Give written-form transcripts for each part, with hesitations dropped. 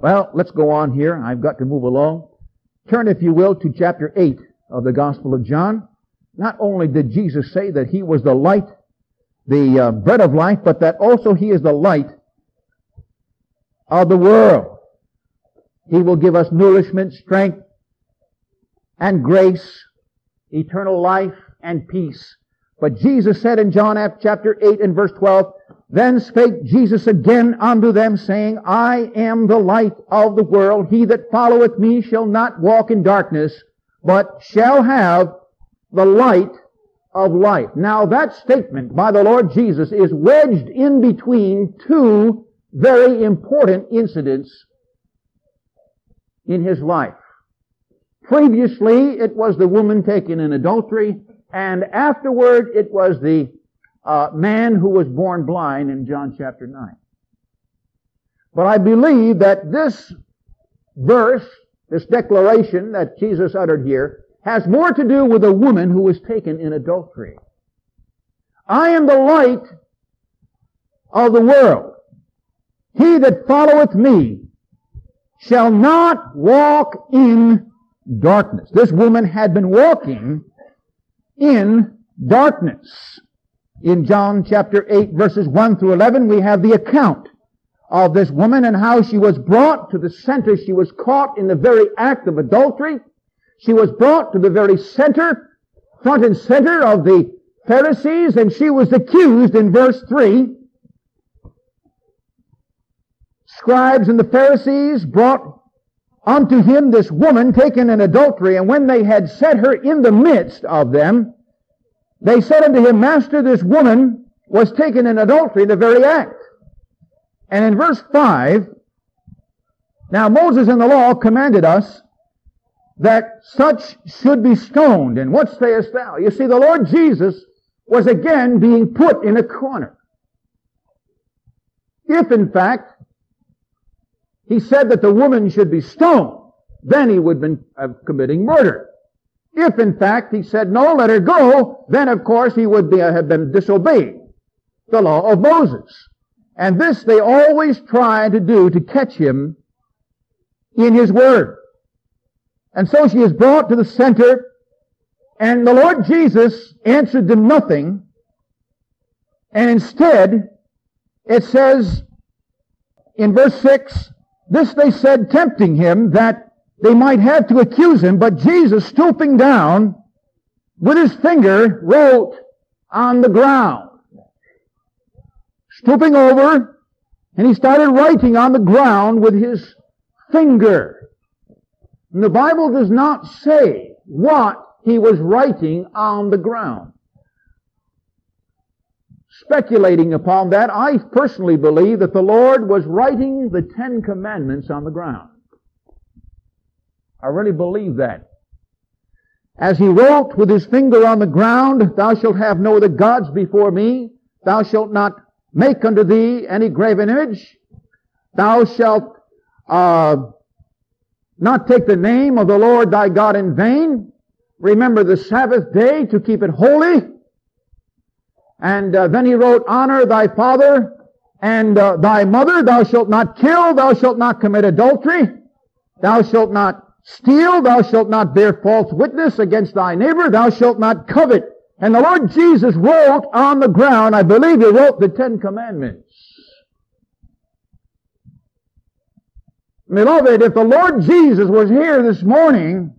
Well, let's go on here. I've got to move along. Turn, if you will, to chapter 8 of the Gospel of John. Not only did Jesus say that He was the light, the bread of life, but that also He is the light of the world. He will give us nourishment, strength, and grace, eternal life, and peace. But Jesus said in John chapter 8 and verse 12, Then spake Jesus again unto them, saying, I am the light of the world. He that followeth me shall not walk in darkness, but shall have the light of life. Now that statement by the Lord Jesus is wedged in between two very important incidents in His life. Previously, it was the woman taken in adultery, and afterward it was the man who was born blind in John chapter 9. But I believe that this verse, this declaration that Jesus uttered here, has more to do with a woman who was taken in adultery. I am the light of the world. He that followeth me shall not walk in darkness. This woman had been walking in darkness. In John chapter 8 verses 1 through 11 we have the account of this woman and how she was brought to the center. She was caught in the very act of adultery. She was brought to the very center, front and center of the Pharisees, and she was accused in verse 3. Scribes and the Pharisees brought unto him this woman taken in adultery, and when they had set her in the midst of them, they said unto him, Master, this woman was taken in adultery in the very act. And in verse 5, now Moses in the law commanded us that such should be stoned. And what sayest thou? You see, the Lord Jesus was again being put in a corner. If, in fact, He said that the woman should be stoned, then he would have been committing murder. If, in fact, He said, no, let her go, then, of course, he would have been disobeying the law of Moses. And this they always try to do to catch Him in His word. And so she is brought to the center, and the Lord Jesus answered them nothing. And instead, it says in verse 6, this they said, tempting Him, that they might have to accuse Him. But Jesus, stooping down, with His finger, wrote on the ground. Stooping over, and He started writing on the ground with His finger. And the Bible does not say what He was writing on the ground. Speculating upon that, I personally believe that the Lord was writing the 10 Commandments on the ground. I really believe that. As He wrote with His finger on the ground, Thou shalt have no other gods before me. Thou shalt not make unto thee any graven image. Thou shalt not take the name of the Lord thy God in vain. Remember the Sabbath day to keep it holy. And then He wrote, honor thy father and thy mother. Thou shalt not kill. Thou shalt not commit adultery. Thou shalt not steal. Thou shalt not bear false witness against thy neighbor. Thou shalt not covet. And the Lord Jesus wrote on the ground, I believe He wrote the 10 Commandments. Beloved, if the Lord Jesus was here this morning,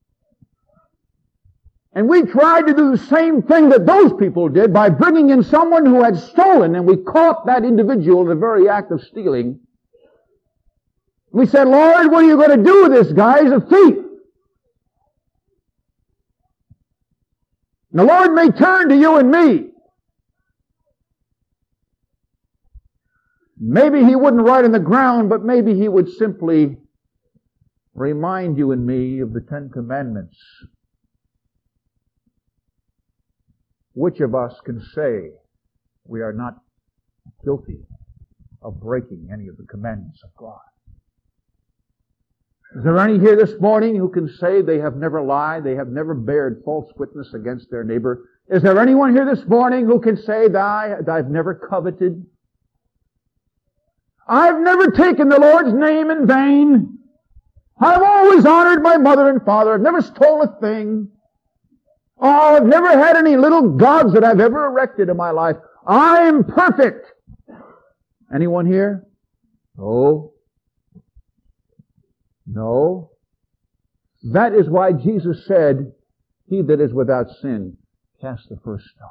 and we tried to do the same thing that those people did by bringing in someone who had stolen, and we caught that individual in the very act of stealing, we said, Lord, what are you going to do with this guy? He's a thief. And the Lord may turn to you and me. Maybe He wouldn't write on the ground, but maybe He would simply remind you and me of the 10 Commandments. Which of us can say we are not guilty of breaking any of the commandments of God? Is there any here this morning who can say they have never lied, they have never bared false witness against their neighbor? Is there anyone here this morning who can say that I've never coveted? I've never taken the Lord's name in vain. I've always honored my mother and father. I've never stole a thing. Oh, I've never had any little gods that I've ever erected in my life. I'm perfect. Anyone here? No. No. That is why Jesus said, he that is without sin, cast the first stone.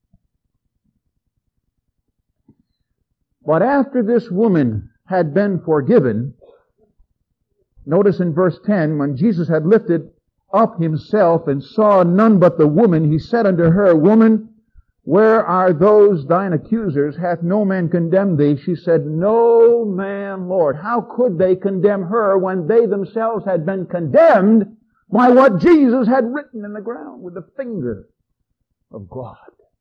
But after this woman had been forgiven, notice in verse 10, when Jesus had lifted up himself and saw none but the woman, he said unto her, Woman, where are those thine accusers? Hath no man condemned thee? She said, No man, Lord. How could they condemn her when they themselves had been condemned by what Jesus had written in the ground with the finger of God?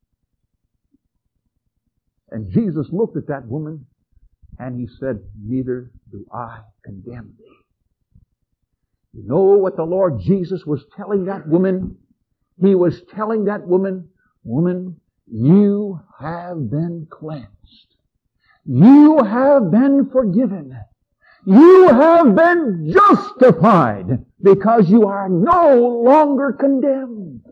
And Jesus looked at that woman and he said, Neither do I condemn thee. You know what the Lord Jesus was telling that woman? He was telling that woman, Woman, you have been cleansed. You have been forgiven. You have been justified because you are no longer condemned.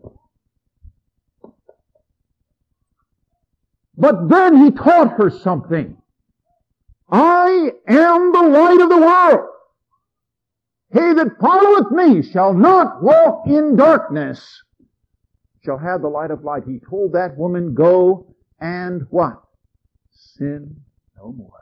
But then he taught her something. I am the light of the world. He that followeth me shall not walk in darkness, shall have the light of life. He told that woman, Go and what? Sin no more.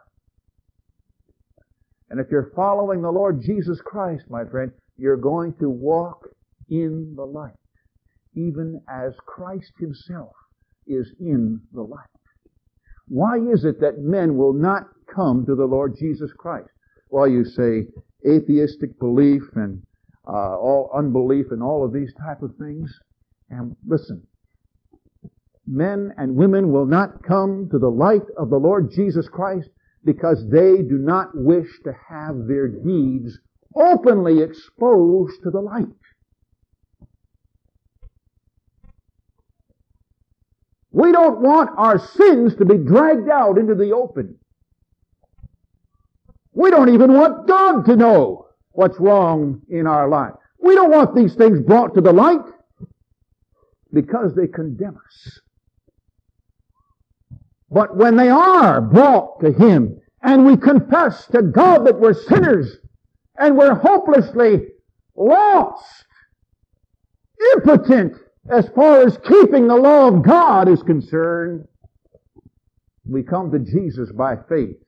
And if you're following the Lord Jesus Christ, my friend, you're going to walk in the light, even as Christ himself is in the light. Why is it that men will not come to the Lord Jesus Christ? Well, you say atheistic belief and all unbelief and all of these type of things. And listen, men and women will not come to the light of the Lord Jesus Christ because they do not wish to have their deeds openly exposed to the light. We don't want our sins to be dragged out into the open. We don't even want God to know what's wrong in our life. We don't want these things brought to the light because they condemn us. But when they are brought to Him and we confess to God that we're sinners and we're hopelessly lost, impotent as far as keeping the law of God is concerned, we come to Jesus by faith.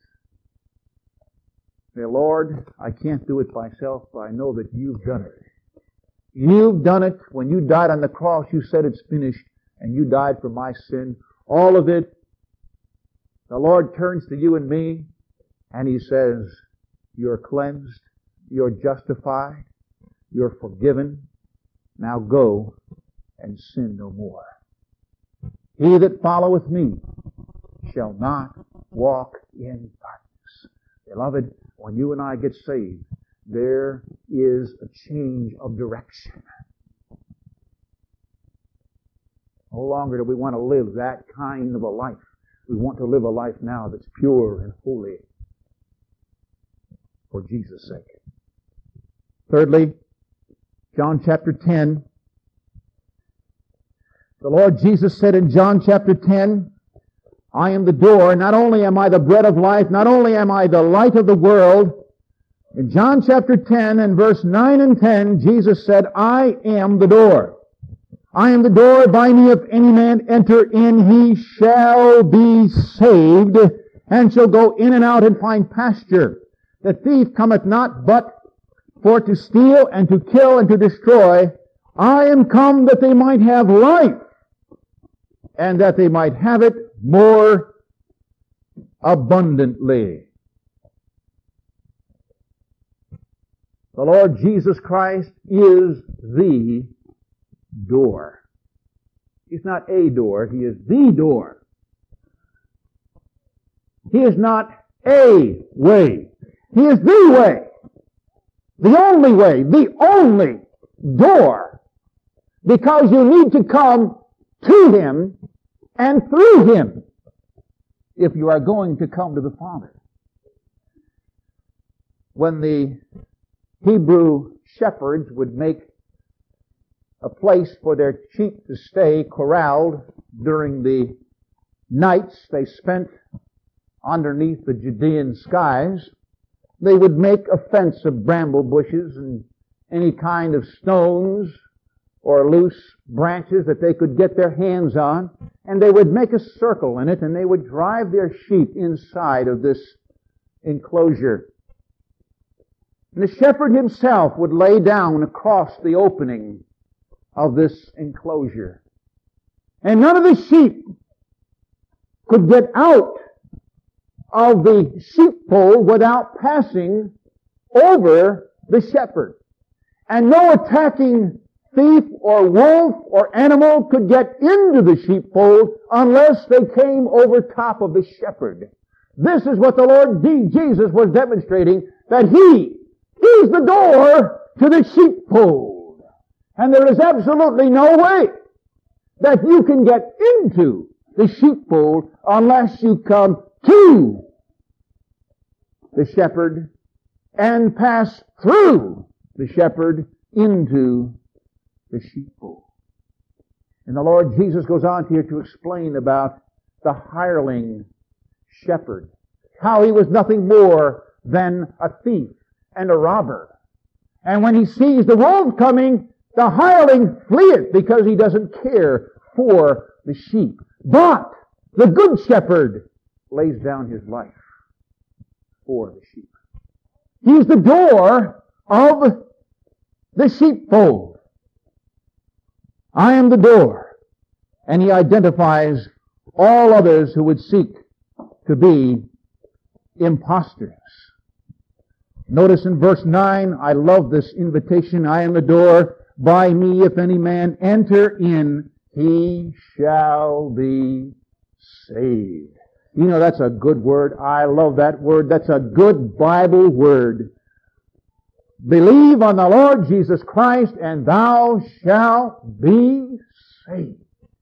Say, Lord, I can't do it myself, but I know that you've done it. You've done it. When you died on the cross, you said it's finished, and you died for my sin. All of it. The Lord turns to you and me, and He says, you're cleansed, you're justified, you're forgiven. Now go and sin no more. He that followeth me shall not walk in darkness. Beloved, when you and I get saved, there is a change of direction. No longer do we want to live that kind of a life. We want to live a life now that's pure and holy for Jesus' sake. Thirdly, John chapter 10. The Lord Jesus said in John chapter 10, I am the door. Not only am I the bread of life, not only am I the light of the world. In John chapter 10 and verse 9 and 10, Jesus said, I am the door. I am the door. By me if any man enter in, he shall be saved, and shall go in and out and find pasture. The thief cometh not but for to steal and to kill and to destroy. I am come that they might have life, and that they might have it more abundantly. The Lord Jesus Christ is the door. He's not a door, He is the door. He is not a way. He is the way. The only door. Because you need to come to Him and through Him if you are going to come to the Father. when the Hebrew shepherds would make a place for their sheep to stay corralled during the nights they spent underneath the Judean skies, they would make a fence of bramble bushes and any kind of stones or loose branches that they could get their hands on, and they would make a circle in it, and they would drive their sheep inside of this enclosure. And the shepherd himself would lay down across the opening of this enclosure. And none of the sheep could get out of the sheepfold without passing over the shepherd. And no attacking thief or wolf or animal could get into the sheepfold unless they came over top of the shepherd. This is what the Lord Jesus was demonstrating, that He's the door to the sheepfold. And there is absolutely no way that you can get into the sheepfold unless you come to the shepherd and pass through the shepherd into the sheepfold. And the Lord Jesus goes on here to explain about the hireling shepherd, how he was nothing more than a thief and a robber. And when he sees the wolf coming, the hireling fleeth because he doesn't care for the sheep. But the good shepherd lays down his life for the sheep. He's the door of the sheepfold. I am the door. And he identifies all others who would seek to be impostors. Notice in verse 9, I love this invitation. I am the door. By me, if any man enter in, he shall be saved. You know, that's a good word. I love that word. That's a good Bible word. Believe on the Lord Jesus Christ, and thou shalt be saved.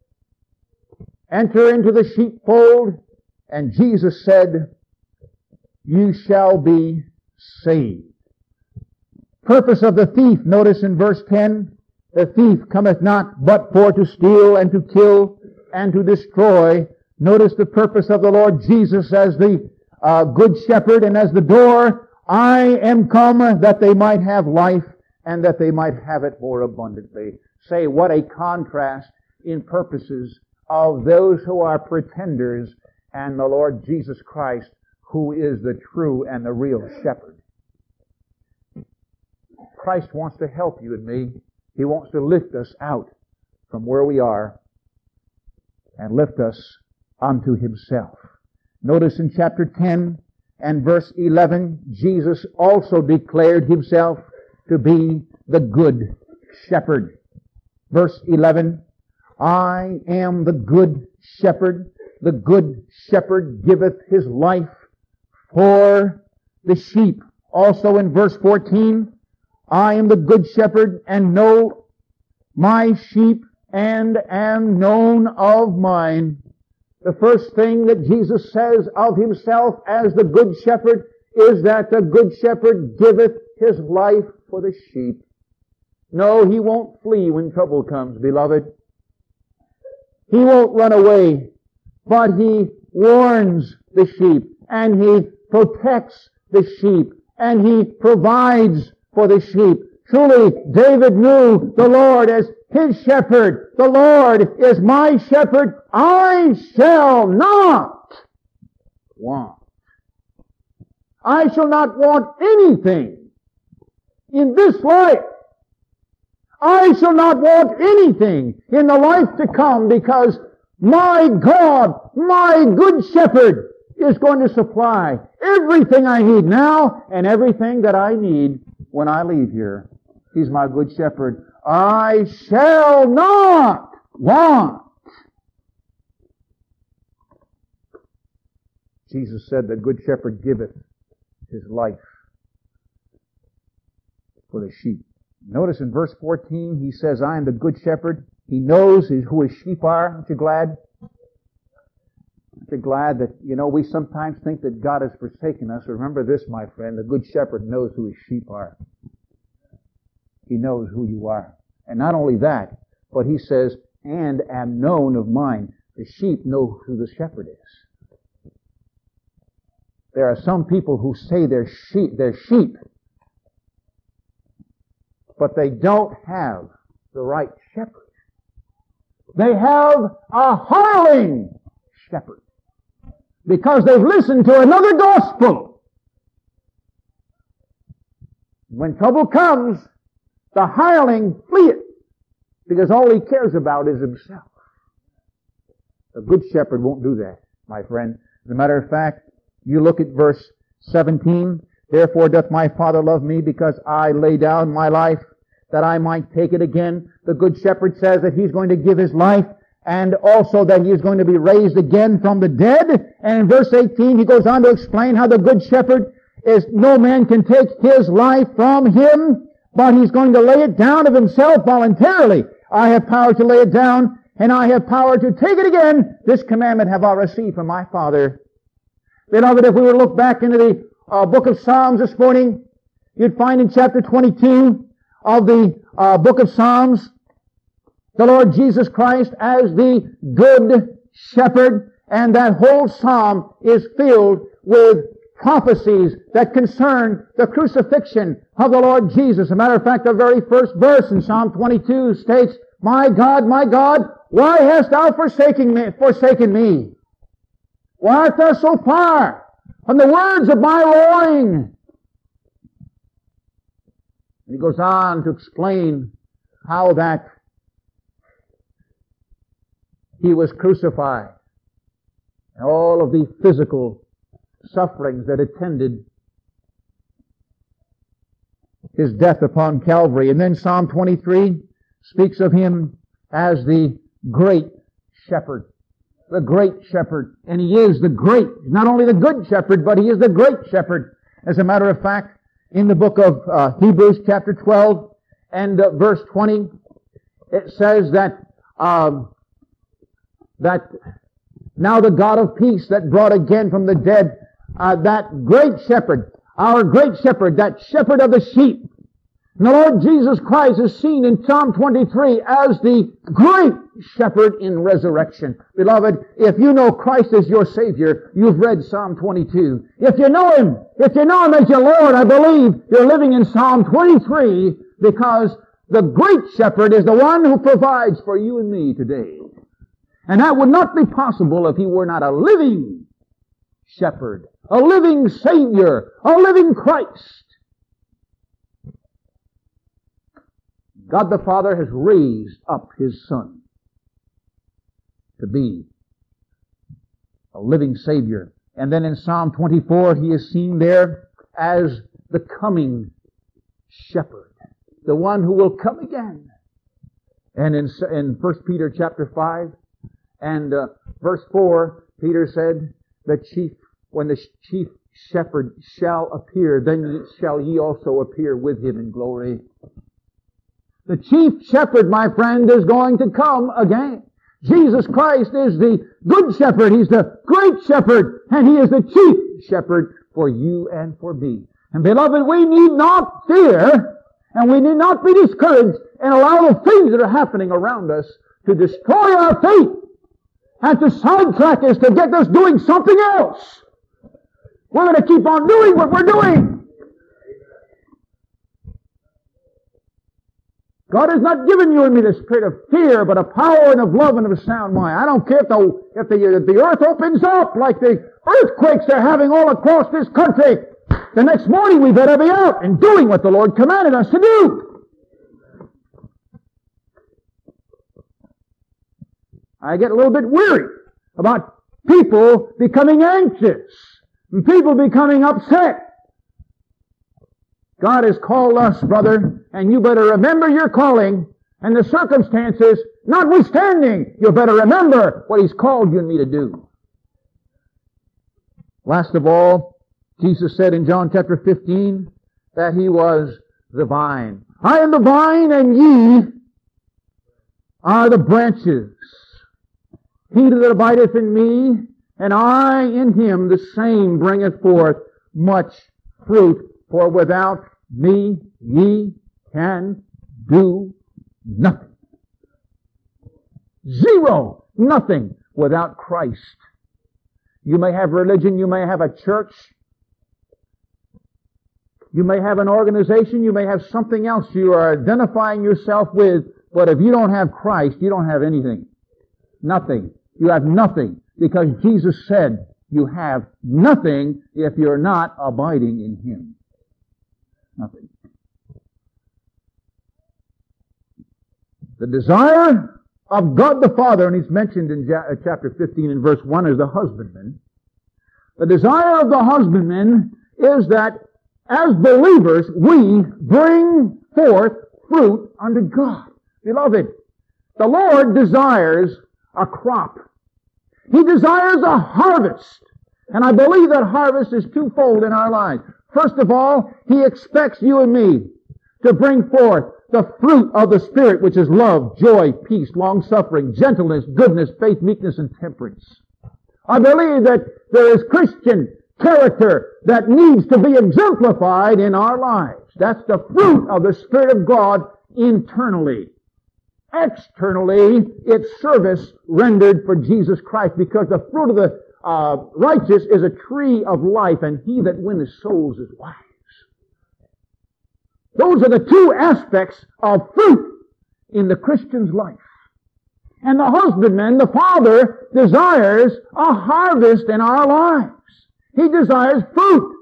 Enter into the sheepfold, and Jesus said, you shall be saved. Purpose of the thief, notice in verse 10, the thief cometh not but for to steal and to kill and to destroy. Notice the purpose of the Lord Jesus as the good shepherd and as the door. I am come that they might have life and that they might have it more abundantly. Say, what a contrast in purposes of those who are pretenders and the Lord Jesus Christ, who is the true and the real shepherd. Christ wants to help you and me. He wants to lift us out from where we are and lift us unto Himself. Notice in chapter 10 and verse 11, Jesus also declared Himself to be the good shepherd. Verse 11, I am the good shepherd. The good shepherd giveth his life for the sheep. Also in verse 14, I am the good shepherd and know my sheep and am known of mine. The first thing that Jesus says of Himself as the good shepherd is that the good shepherd giveth his life for the sheep. No, He won't flee when trouble comes, beloved. He won't run away, but He warns the sheep, and He protects the sheep, and He provides for the sheep. Truly, David knew the Lord as his shepherd. The Lord is my shepherd. I shall not want. I shall not want anything in this life. I shall not want anything in the life to come, because my God, my good shepherd, is going to supply everything I need now and everything that I need when I leave here. He's my good shepherd. I shall not want. Jesus said, the good shepherd giveth his life for the sheep. Notice in verse 14, He says, I am the good shepherd. He knows who His sheep are. Aren't you glad? Aren't you glad that, we sometimes think that God has forsaken us. Remember this, my friend, the good shepherd knows who his sheep are. He knows who you are. And not only that, but he says, and am known of mine. The sheep know who the shepherd is. There are some people who say they're sheep, but they don't have the right shepherd. They have a hireling shepherd, because they've listened to another gospel. When trouble comes, the hireling fleeth, because all he cares about is himself. The good shepherd won't do that, my friend. As a matter of fact, you look at verse 17, therefore doth my Father love me, because I lay down my life, that I might take it again. The good shepherd says that he's going to give his life, and also that he is going to be raised again from the dead. And in verse 18, he goes on to explain how the good shepherd is, no man can take his life from him, but he's going to lay it down of himself voluntarily. I have power to lay it down, and I have power to take it again. This commandment have I received from my Father. Beloved, if we were to look back into the book of Psalms this morning, you'd find in chapter 22 of the book of Psalms, the Lord Jesus Christ as the good shepherd, and that whole psalm is filled with prophecies that concern the crucifixion of the Lord Jesus. As a matter of fact, the very first verse in Psalm 22 states, my God, why hast thou forsaken me? Why art thou so far from the words of my roaring? And he goes on to explain how that he was crucified, and all of the physical sufferings that attended his death upon Calvary. And then Psalm 23 speaks of him as the great shepherd. The great shepherd. And he is the great, not only the good shepherd, but he is the great shepherd. As a matter of fact, in the book of Hebrews chapter 12 and verse 20, it says that now the God of peace that brought again from the dead that great shepherd, our great shepherd, that shepherd of the sheep. And the Lord Jesus Christ is seen in Psalm 23 as the great shepherd in resurrection. Beloved, if you know Christ as your Savior, you've read Psalm 22. If you know Him as your Lord, I believe you're living in Psalm 23, because the great shepherd is the one who provides for you and me today. And that would not be possible if He were not a living shepherd, a living Savior, a living Christ. God the Father has raised up His Son to be a living Savior. And then in Psalm 24, He is seen there as the coming shepherd, the one who will come again. And in 1 Peter chapter 5 and verse 4, Peter said, when the chief shepherd shall appear, then shall ye also appear with Him in glory. The chief shepherd, my friend, is going to come again. Jesus Christ is the good shepherd. He's the great shepherd, and He is the chief shepherd for you and for me. And beloved, we need not fear, and we need not be discouraged and allow the things that are happening around us to destroy our faith and to sidetrack us, to get us doing something else. We're going to keep on doing what we're doing. God has not given you and me the spirit of fear, but of power and of love and of a sound mind. I don't care if the earth opens up like the earthquakes they're having all across this country. The next morning we better be out and doing what the Lord commanded us to do. I get a little bit weary about people becoming anxious and people becoming upset. God has called us, brother, and you better remember your calling, and the circumstances notwithstanding, you better remember what He's called you and me to do. Last of all, Jesus said in John chapter 15 that He was the vine. I am the vine, and ye are the branches. He that abideth in me, and I in him, the same bringeth forth much fruit. For without me ye can do nothing. Zero. Nothing without Christ. You may have religion, you may have a church, you may have an organization, you may have something else you are identifying yourself with, but if you don't have Christ, you don't have anything. Nothing. You have nothing, because Jesus said you have nothing if you're not abiding in him. Nothing. The desire of God the Father, and he's mentioned in chapter 15 and verse 1 as the husbandman. The desire of the husbandman is that as believers we bring forth fruit unto God. Beloved, the Lord desires a crop. He desires a harvest. And I believe that harvest is twofold in our lives. First of all, he expects you and me to bring forth the fruit of the Spirit, which is love, joy, peace, long-suffering, gentleness, goodness, faith, meekness, and temperance. I believe that there is Christian character that needs to be exemplified in our lives. That's the fruit of the Spirit of God internally. Externally, it's service rendered for Jesus Christ, because the fruit of the righteous is a tree of life, and he that winneth souls is wise. Those are the two aspects of fruit in the Christian's life. And the husbandman, the Father, desires a harvest in our lives. He desires fruit.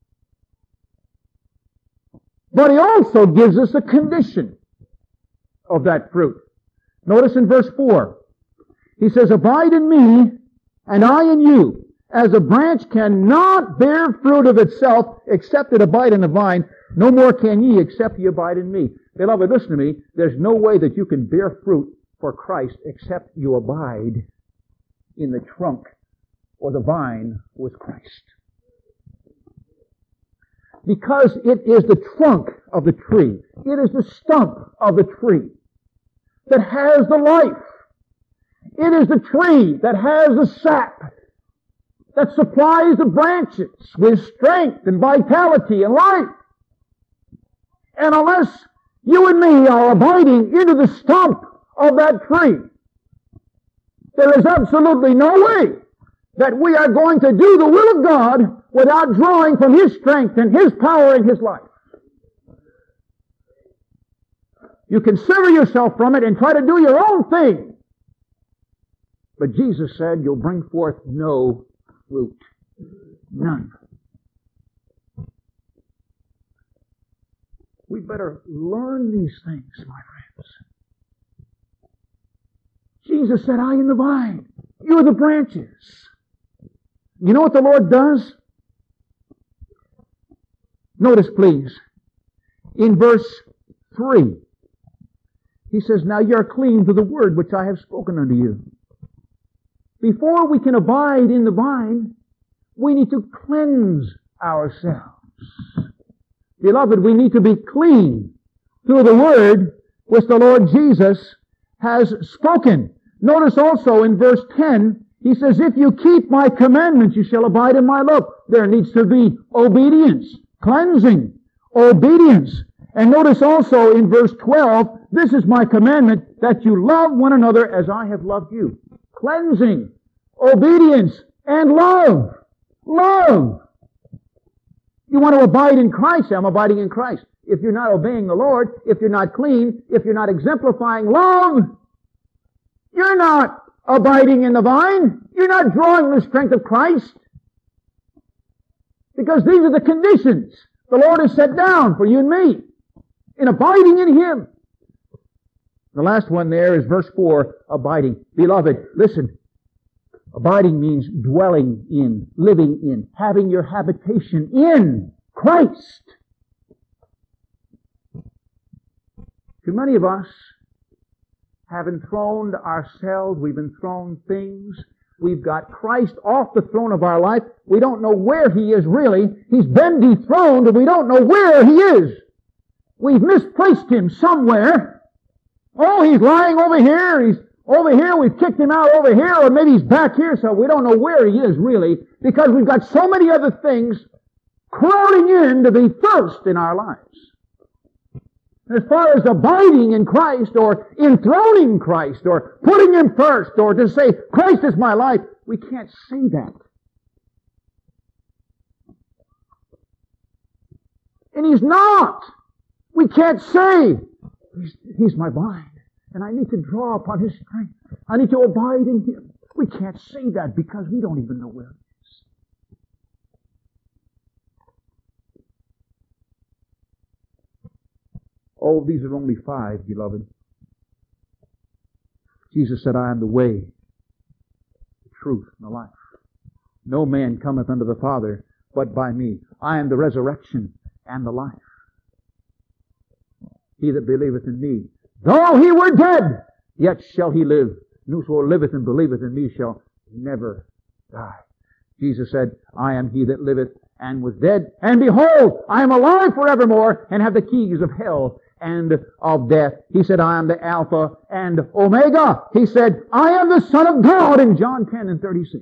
But he also gives us a condition of that fruit. Notice in verse 4, he says, abide in me, and I in you. As a branch cannot bear fruit of itself, except it abide in the vine, no more can ye, except ye abide in me. Beloved, listen to me. There's no way that you can bear fruit for Christ except you abide in the trunk or the vine with Christ. Because it is the trunk of the tree, it is the stump of the tree that has the life. It is the tree that has the sap that supplies the branches with strength and vitality and life. And unless you and me are abiding into the stump of that tree, there is absolutely no way that we are going to do the will of God without drawing from his strength and his power and his life. You can sever yourself from it and try to do your own thing. But Jesus said you'll bring forth no fruit. None. We better learn these things, my friends. Jesus said, I am the vine. You are the branches. You know what the Lord does? Notice, please, in verse 3, he says, now you are clean through the word which I have spoken unto you. Before we can abide in the vine, we need to cleanse ourselves. Beloved, we need to be clean through the word which the Lord Jesus has spoken. Notice also in verse 10, he says, if you keep my commandments, you shall abide in my love. There needs to be obedience, cleansing, obedience. And notice also in verse 12, this is my commandment, that you love one another as I have loved you. Cleansing, obedience, and love. Love. You want to abide in Christ? I'm abiding in Christ. If you're not obeying the Lord, if you're not clean, if you're not exemplifying love, you're not abiding in the vine. You're not drawing the strength of Christ. Because these are the conditions the Lord has set down for you and me in abiding in him. The last one there is verse 4, abiding. Beloved, listen. Abiding means dwelling in, living in, having your habitation in Christ. Too many of us have enthroned ourselves. We've enthroned things. We've got Christ off the throne of our life. We don't know where he is really. He's been dethroned and we don't know where he is. We've misplaced him somewhere. Oh, he's lying over here. He's Over here, we've kicked him out over here, or maybe he's back here, so we don't know where he is really, because we've got so many other things crowding in to be first in our lives. As far as abiding in Christ, or enthroning Christ, or putting Him first, or to say, Christ is my life, we can't say that. And He's not. We can't say, He's my vine, and I need to draw upon His strength. I need to abide in Him. We can't say that because we don't even know where He is. Oh, these are only 5, beloved. Jesus said, I am the way, the truth, and the life. No man cometh unto the Father but by me. I am the resurrection and the life. He that believeth in me, though he were dead, yet shall he live. And whosoever liveth and believeth in me shall never die. Jesus said, I am he that liveth and was dead, and behold, I am alive forevermore, and have the keys of hell and of death. He said, I am the Alpha and Omega. He said, I am the Son of God in John 10 and 36.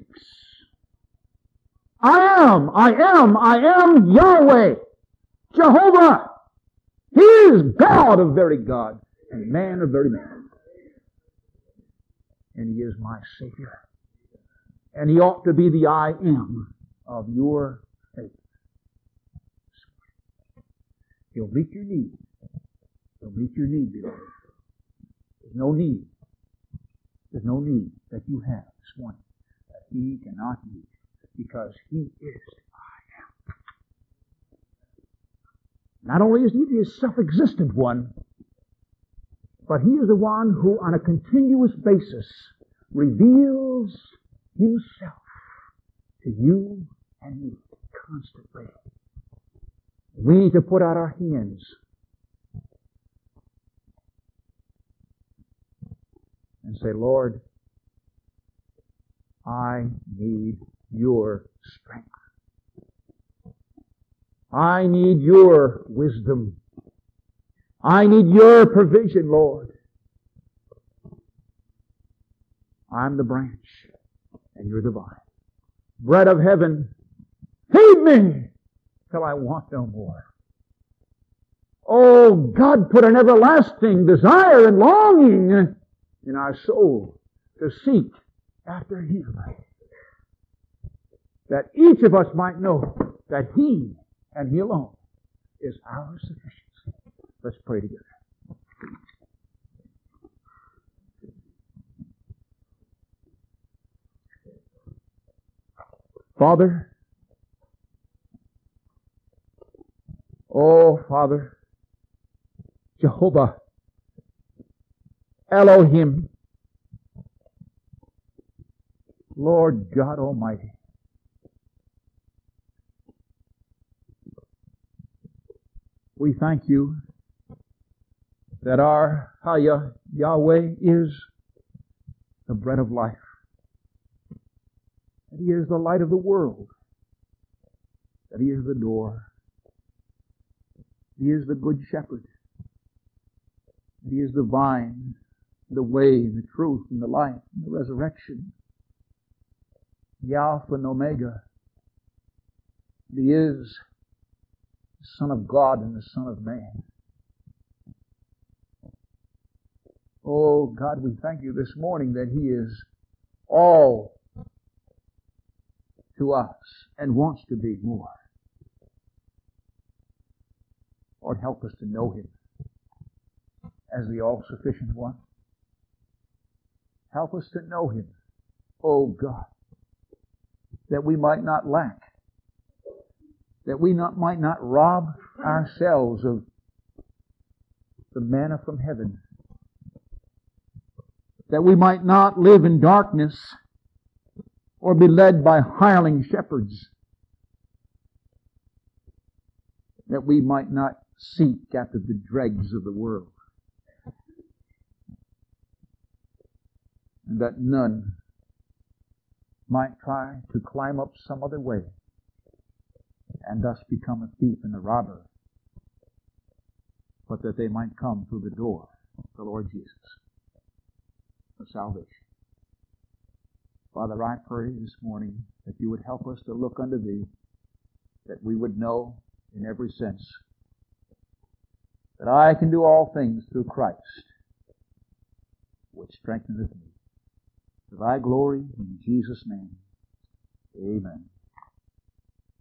I am Yahweh, Jehovah. He is God of very God, and man of very man. And He is my Savior. And He ought to be the I am of your faith. He'll meet your need. He'll meet your need, beloved. There's no need. There's no need that you have this morning that He cannot meet, because He is I am. Not only is He the self-existent one, but He is the one who on a continuous basis reveals Himself to you and me constantly. We need to put out our hands and say, Lord, I need your strength. I need your wisdom. I need your provision, Lord. I'm the branch, and you're the vine. Bread of heaven, feed me till I want no more. Oh, God put an everlasting desire and longing in our soul to seek after Him, that each of us might know that He and He alone is our sufficiency. Let's pray together. Father, oh Father, Jehovah, Elohim, Lord God Almighty, we thank You that our Yahweh is the bread of life. That He is the light of the world. That He is the door. He is the good shepherd. He is the vine, the way, the truth, and the life, and the resurrection. The Alpha and Omega. He is the Son of God and the Son of Man. Oh God, we thank You this morning that He is all to us and wants to be more. Lord, help us to know Him as the all-sufficient one. Help us to know Him, oh God, that we might not lack, that we might not rob ourselves of the manna from heaven, that we might not live in darkness or be led by hireling shepherds, that we might not seek after the dregs of the world, and that none might try to climb up some other way and thus become a thief and a robber, but that they might come through the door of the Lord Jesus. of salvation. Father, I pray this morning that you would help us to look unto Thee, that we would know in every sense that I can do all things through Christ, which strengtheneth me. To Thy glory, in Jesus' name, amen.